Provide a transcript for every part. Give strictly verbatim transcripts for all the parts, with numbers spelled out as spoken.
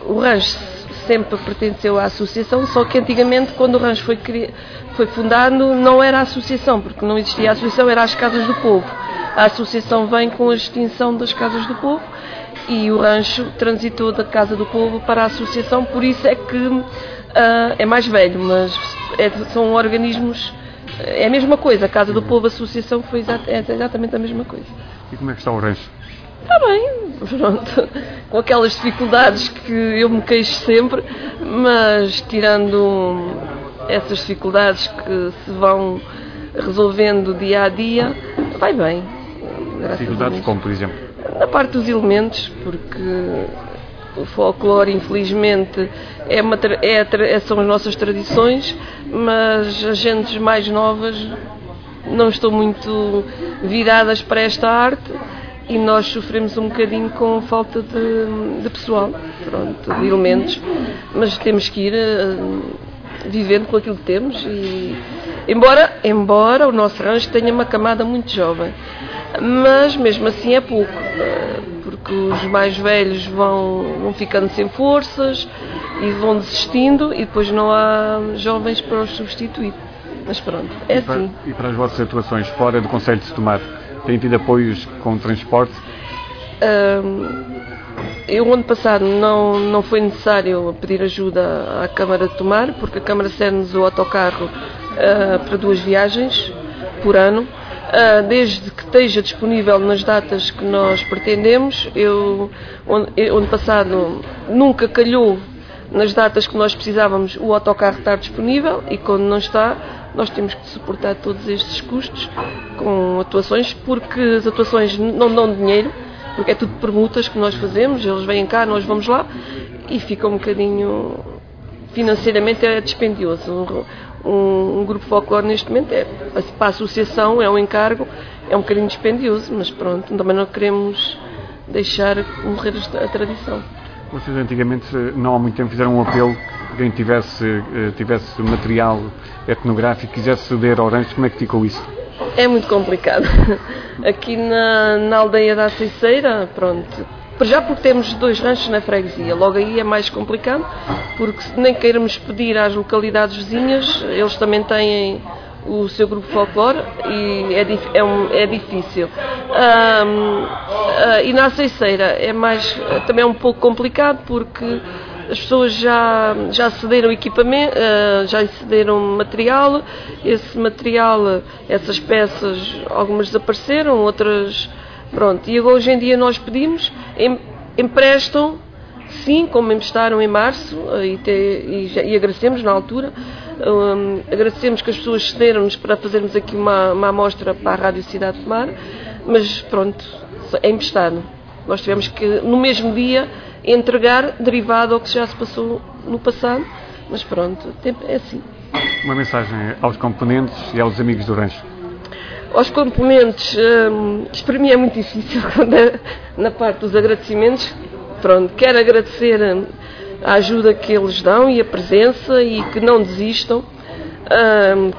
o rancho sempre pertenceu à associação, só que antigamente, quando o rancho foi, foi fundado, não era a associação, porque não existia a associação, era as Casas do Povo. A associação vem com a extinção das Casas do Povo e o rancho transitou da Casa do Povo para a associação, por isso é que uh, é mais velho, mas é, são organismos, é a mesma coisa, a Casa do Povo, a associação foi exat, é exatamente a mesma coisa. E como é que está o rancho? Está bem, pronto, com aquelas dificuldades que eu me queixo sempre, mas tirando essas dificuldades que se vão resolvendo dia a dia, vai bem. Dificuldades como, por exemplo? Na parte dos elementos, porque o folclore, infelizmente, é uma, é, são as nossas tradições, mas as gentes mais novas não estão muito viradas para esta arte e nós sofremos um bocadinho com falta de, de pessoal, pronto, de elementos, mas temos que ir uh, vivendo com aquilo que temos e, embora, embora o nosso rancho tenha uma camada muito jovem, mas mesmo assim é pouco, porque os mais velhos vão, vão ficando sem forças e vão desistindo e depois não há jovens para os substituir. Mas pronto, é e para, assim. E para as vossas atuações fora do Concelho de Tomar, têm tido apoios com o transporte? Um, eu, ano passado, não, não foi necessário pedir ajuda à Câmara de Tomar, porque a Câmara cede-nos o autocarro uh, para duas viagens por ano. Uh, desde que esteja disponível nas datas que nós pretendemos. Eu, ano passado, nunca calhou nas datas que nós precisávamos o autocarro estar disponível e quando não está, nós temos que suportar todos estes custos com atuações, porque as atuações não dão dinheiro, porque é tudo permutas que nós fazemos, eles vêm cá, nós vamos lá e fica um bocadinho, financeiramente é dispendioso. Um, um grupo folclore neste momento é, para a associação é um encargo, é um bocadinho dispendioso, mas pronto, também não queremos deixar morrer a tradição. Vocês antigamente, não há muito tempo, fizeram um apelo que quem tivesse, tivesse material etnográfico, quisesse ceder ao rancho. Como é que ficou isso? É muito complicado. Aqui na, na aldeia da Aceiceira, pronto, já porque temos dois ranchos na freguesia, logo aí é mais complicado, porque se nem queiramos pedir às localidades vizinhas, eles também têm o seu grupo folclore e é, é, um, é difícil. Um, uh, e na Aceiceira é mais, também é um pouco complicado, porque as pessoas já, já cederam equipamento, uh, já cederam material, esse material, essas peças, algumas desapareceram, outras... Pronto, e hoje em dia nós pedimos, em, emprestam, sim, como emprestaram em março, e, te, e, e agradecemos na altura, um, agradecemos que as pessoas cederam-nos para fazermos aqui uma, uma amostra para a Rádio Cidade de Tomar, mas pronto, é emprestado. Nós tivemos que, no mesmo dia, entregar, derivado ao que já se passou no passado, mas pronto, é assim. Uma mensagem aos componentes e aos amigos do rancho. Aos componentes, hum, isto para mim é muito difícil na parte dos agradecimentos. Pronto, quero agradecer a ajuda que eles dão e a presença e que não desistam. Hum,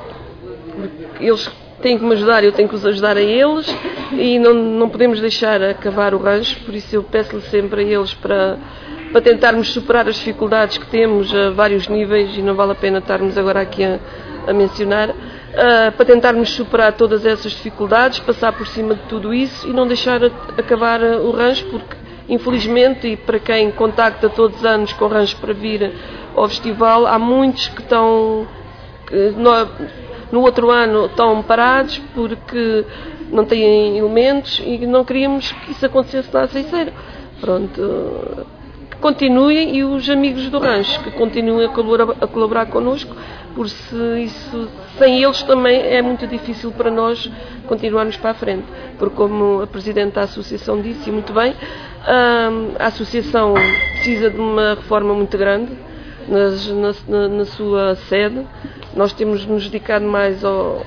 eles têm que me ajudar, eu tenho que os ajudar a eles e não, não podemos deixar acabar o rancho, por isso eu peço-lhe sempre a eles para, para tentarmos superar as dificuldades que temos a vários níveis e não vale a pena estarmos agora aqui a, a mencionar. Uh, para tentarmos superar todas essas dificuldades, passar por cima de tudo isso e não deixar a, acabar uh, o rancho, porque infelizmente, e para quem contacta todos os anos com o rancho para vir ao festival, há muitos que estão que no, no outro ano estão parados porque não têm elementos e não queríamos que isso acontecesse na Aceiceira. Pronto, uh, que continuem, e os amigos do rancho que continuem a colaborar, a colaborar connosco, por se isso, sem eles também é muito difícil para nós continuarmos para a frente, porque como a Presidente da Associação disse, e muito bem, a Associação precisa de uma reforma muito grande nas, na, na sua sede. Nós temos nos dedicado mais ao,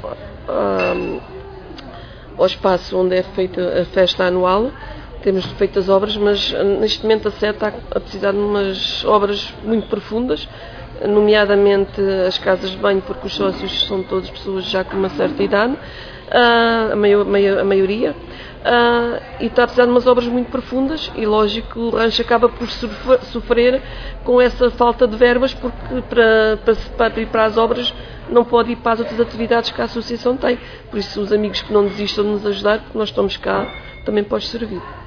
ao espaço onde é feita a festa anual, temos feito as obras, mas neste momento a sede está a precisar de umas obras muito profundas, nomeadamente as casas de banho, porque os sócios são todas pessoas já com uma certa idade, uh, a, maio, maio, a maioria, uh, e está a precisar de umas obras muito profundas, e lógico, o rancho acaba por sofrer com essa falta de verbas, porque para, para, para ir para as obras não pode ir para as outras atividades que a associação tem. Por isso, os amigos que não desistam de nos ajudar, porque nós estamos cá também para os servir.